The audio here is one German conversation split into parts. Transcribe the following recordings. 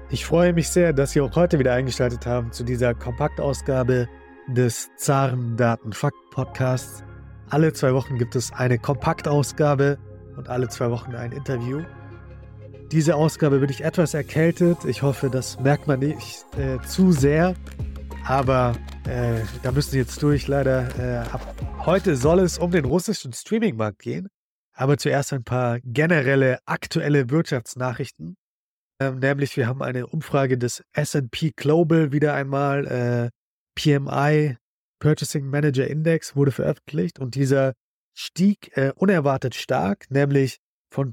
Ich freue mich sehr, dass Sie auch heute wieder eingeschaltet haben zu dieser Kompaktausgabe des Zaren Daten Fakten Podcasts. Alle 2 Wochen gibt es eine Kompaktausgabe und alle 2 Wochen ein Interview. Diese Ausgabe bin ich etwas erkältet. Ich hoffe, das merkt man nicht zu sehr. Aber da müssen Sie jetzt durch. Leider ab heute soll es um den russischen Streamingmarkt gehen. Aber zuerst ein paar generelle aktuelle Wirtschaftsnachrichten. Nämlich wir haben eine Umfrage des S&P Global wieder einmal, PMI, Purchasing Manager Index, wurde veröffentlicht und dieser stieg unerwartet stark, nämlich von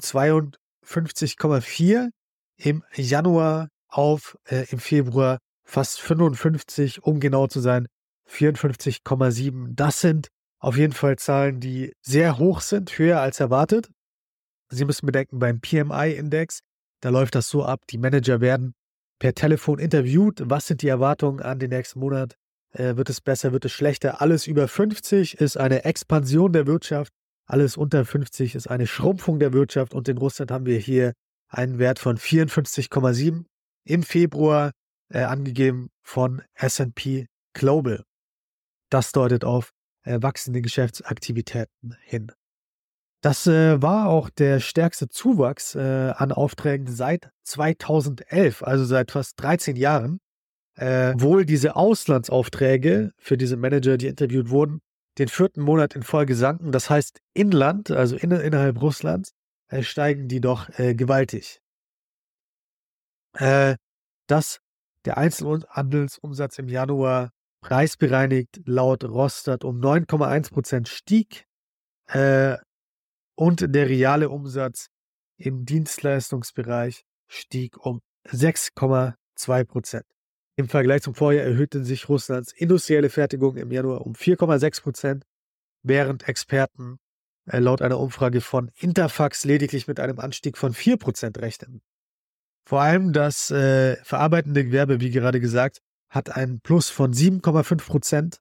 52,4 im Januar auf im Februar fast 55, um genau zu sein, 54,7. Das sind auf jeden Fall Zahlen, die sehr hoch sind, höher als erwartet. Sie müssen bedenken, beim PMI-Index, da läuft das so ab, die Manager werden per Telefon interviewt. Was sind die Erwartungen an den nächsten Monat? Wird es besser, wird es schlechter? Alles über 50 ist eine Expansion der Wirtschaft. Alles unter 50 ist eine Schrumpfung der Wirtschaft. Und in Russland haben wir hier einen Wert von 54,7 im Februar angegeben von S&P Global. Das deutet auf wachsende Geschäftsaktivitäten hin. Das war auch der stärkste Zuwachs an Aufträgen seit 2011, also seit fast 13 Jahren. Wohl diese Auslandsaufträge für diese Manager, die interviewt wurden, den 4. Monat in Folge sanken. Das heißt, Inland, also innerhalb Russlands, steigen die doch gewaltig. Dass der Einzelhandelsumsatz im Januar preisbereinigt laut Rostat um 9,1% stieg. Und der reale Umsatz im Dienstleistungsbereich stieg um 6,2%. Im Vergleich zum Vorjahr erhöhte sich Russlands industrielle Fertigung im Januar um 4,6%, während Experten laut einer Umfrage von Interfax lediglich mit einem Anstieg von 4% rechnen. Vor allem das verarbeitende Gewerbe, wie gerade gesagt, hat einen Plus von 7,5%.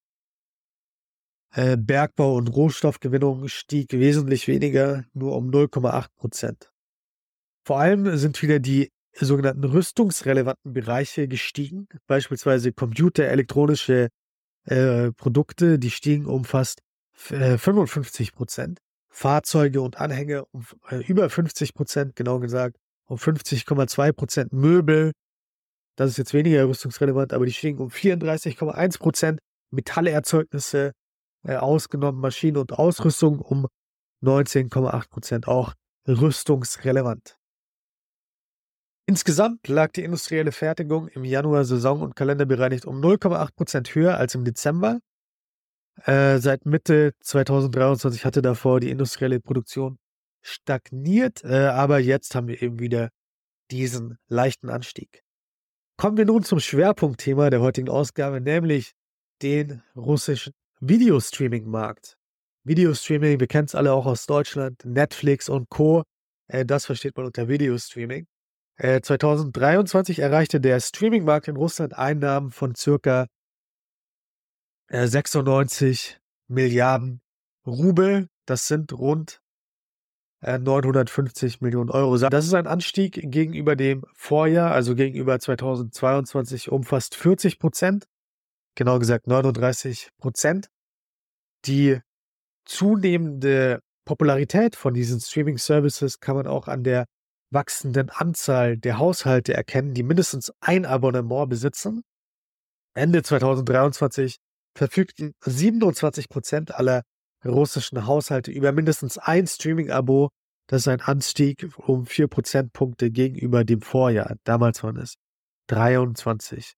Bergbau und Rohstoffgewinnung stieg wesentlich weniger, nur um 0,8%. Vor allem sind wieder die sogenannten rüstungsrelevanten Bereiche gestiegen, beispielsweise Computer, elektronische Produkte, die stiegen um fast 55%, Fahrzeuge und Anhänger um über 50%, genau gesagt, um 50,2%, Möbel, das ist jetzt weniger rüstungsrelevant, aber die stiegen um 34,1%, Metallerzeugnisse, ausgenommen Maschinen und Ausrüstung um 19,8%, auch rüstungsrelevant. Insgesamt lag die industrielle Fertigung im Januar saison- und kalenderbereinigt um 0,8% höher als im Dezember. Seit Mitte 2023 hatte davor die industrielle Produktion stagniert, aber jetzt haben wir eben wieder diesen leichten Anstieg. Kommen wir nun zum Schwerpunktthema der heutigen Ausgabe, nämlich den russischen Videostreaming-Markt. Videostreaming, wir kennen es alle auch aus Deutschland, Netflix und Co. Das versteht man unter Videostreaming. 2023 erreichte der Streaming-Markt in Russland Einnahmen von circa 96 Milliarden Rubel. Das sind rund 950 Millionen Euro. Das ist ein Anstieg gegenüber dem Vorjahr, also gegenüber 2022 um fast 40%. Genau gesagt 39%. Die zunehmende Popularität von diesen Streaming-Services kann man auch an der wachsenden Anzahl der Haushalte erkennen, die mindestens ein Abonnement besitzen. Ende 2023 verfügten 27% aller russischen Haushalte über mindestens ein Streaming-Abo. Das ist ein Anstieg um 4 Prozentpunkte gegenüber dem Vorjahr. Damals waren es 23%.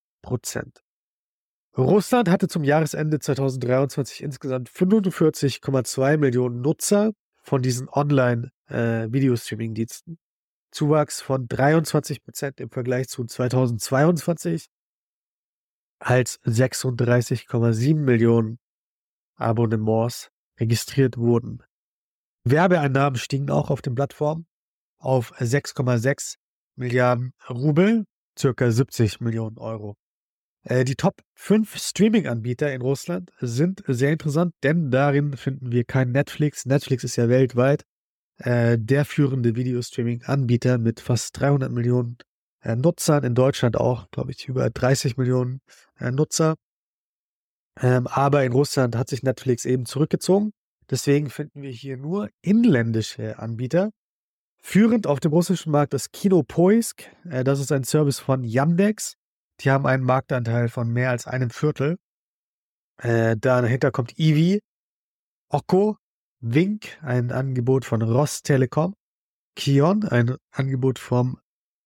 Russland hatte zum Jahresende 2023 insgesamt 45,2 Millionen Nutzer von diesen Online-Videostreaming-Diensten. Zuwachs von 23% im Vergleich zu 2022, als 36,7 Millionen Abonnements registriert wurden. Werbeeinnahmen stiegen auch auf den Plattformen auf 6,6 Milliarden Rubel, circa 70 Millionen Euro. Die Top 5 Streaming-Anbieter in Russland sind sehr interessant, denn darin finden wir kein Netflix. Netflix ist ja weltweit der führende Videostreaming-Anbieter mit fast 300 Millionen Nutzern, in Deutschland auch, glaube ich, über 30 Millionen Nutzer. Aber in Russland hat sich Netflix eben zurückgezogen. Deswegen finden wir hier nur inländische Anbieter. Führend auf dem russischen Markt ist Kinopoisk. Das ist ein Service von Yandex. Die haben einen Marktanteil von mehr als 1/4. Dahinter kommt Ivi, Okko, Wink, ein Angebot von Rostelekom, Kion, ein Angebot vom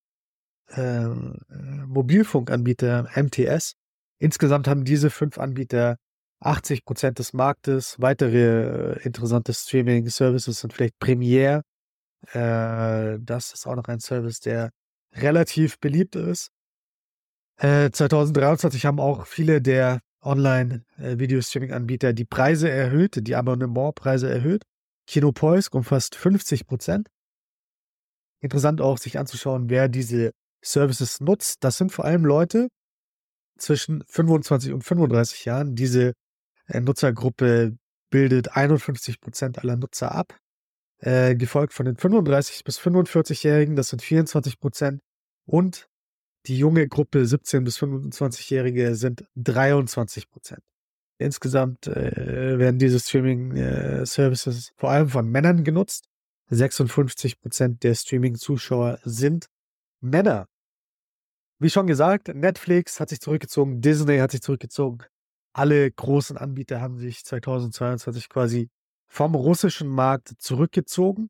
Mobilfunkanbieter MTS. Insgesamt haben diese 5 Anbieter 80% des Marktes. Weitere interessante Streaming-Services sind vielleicht Premiere. Das ist auch noch ein Service, der relativ beliebt ist. 2023 haben auch viele der Online-Video-Streaming-Anbieter die Preise erhöht, die Abonnementpreise erhöht. Kinopoisk um fast 50%. Interessant auch, sich anzuschauen, wer diese Services nutzt. Das sind vor allem Leute zwischen 25 und 35 Jahren. Diese Nutzergruppe bildet 51% aller Nutzer ab. Gefolgt von den 35- bis 45-Jährigen, das sind 24%. Und die junge Gruppe 17- bis 25-Jährige sind 23%. Insgesamt werden diese Streaming-Services vor allem von Männern genutzt. 56% der Streaming-Zuschauer sind Männer. Wie schon gesagt, Netflix hat sich zurückgezogen, Disney hat sich zurückgezogen. Alle großen Anbieter haben sich 2022 quasi vom russischen Markt zurückgezogen.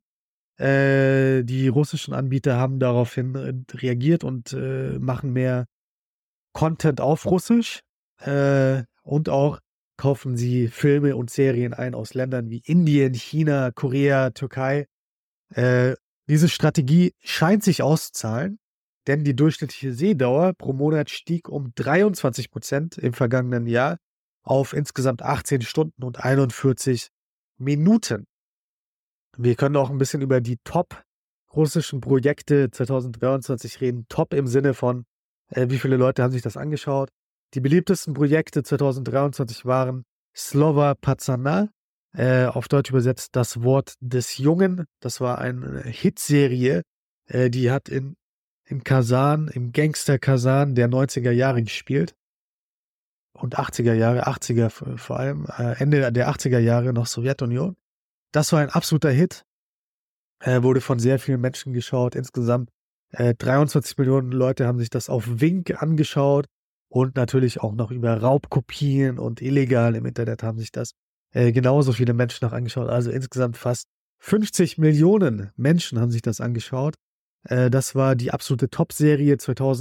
Die russischen Anbieter haben daraufhin reagiert und machen mehr Content auf Russisch. Und auch kaufen sie Filme und Serien ein aus Ländern wie Indien, China, Korea, Türkei. Diese Strategie scheint sich auszuzahlen, denn die durchschnittliche Sehdauer pro Monat stieg um 23% im vergangenen Jahr auf insgesamt 18 Stunden und 41 Minuten. Wir können auch ein bisschen über die top-russischen Projekte 2023 reden. Top im Sinne von, wie viele Leute haben sich das angeschaut. Die beliebtesten Projekte 2023 waren Slova Pacana, auf Deutsch übersetzt das Wort des Jungen. Das war eine Hitserie, die hat in Kasan, im Gangster Kasan der 90er Jahre gespielt. Und 80er Jahre, 80er vor allem, Ende der 80er Jahre noch Sowjetunion. Das war ein absoluter Hit. Wurde von sehr vielen Menschen geschaut. Insgesamt 23 Millionen Leute haben sich das auf Wink angeschaut. Und natürlich auch noch über Raubkopien und illegal im Internet haben sich das genauso viele Menschen noch angeschaut. Also insgesamt fast 50 Millionen Menschen haben sich das angeschaut. Das war die absolute Top-Serie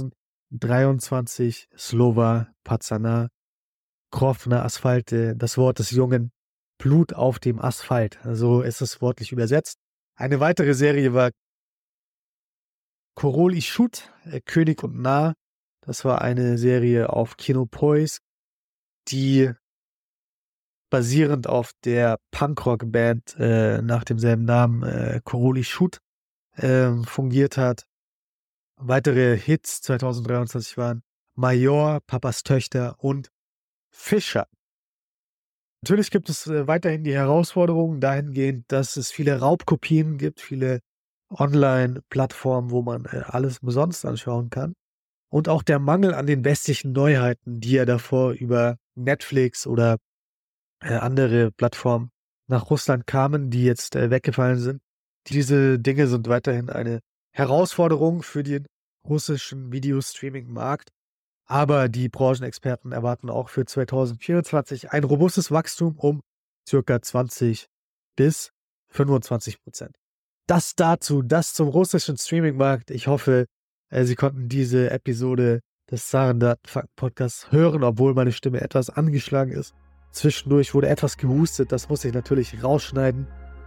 2023. Slova Pacana, Krov na Asphalte, das Wort des Jungen, Blut auf dem Asphalt. So ist es wortlich übersetzt. Eine weitere Serie war Korol Ishut, König und Narr. Das war eine Serie auf Kinopoisk, die basierend auf der Punkrock-Band nach demselben Namen Korol Ishut fungiert hat. Weitere Hits 2023 waren Major, Papas Töchter und Fischer. Natürlich gibt es weiterhin die Herausforderungen dahingehend, dass es viele Raubkopien gibt, viele Online-Plattformen, wo man alles umsonst anschauen kann. Und auch der Mangel an den westlichen Neuheiten, die ja davor über Netflix oder andere Plattformen nach Russland kamen, die jetzt weggefallen sind. Diese Dinge sind weiterhin eine Herausforderung für den russischen Videostreaming-Markt. Aber die Branchenexperten erwarten auch für 2024 ein robustes Wachstum um ca. 20 bis 25%. Das dazu, das zum russischen Streaming-Markt. Ich hoffe, Sie konnten diese Episode des Zarendatenfakten-Podcasts hören, obwohl meine Stimme etwas angeschlagen ist. Zwischendurch wurde etwas gehustet, das muss ich natürlich rausschneiden.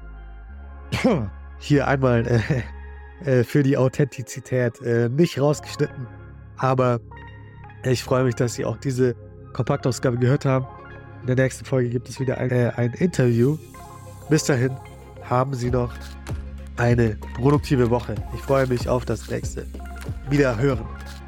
Hier einmal für die Authentizität nicht rausgeschnitten, aber ich freue mich, dass Sie auch diese Kompaktausgabe gehört haben. In der nächsten Folge gibt es wieder ein Interview. Bis dahin haben Sie noch eine produktive Woche. Ich freue mich auf das nächste Wiederhören.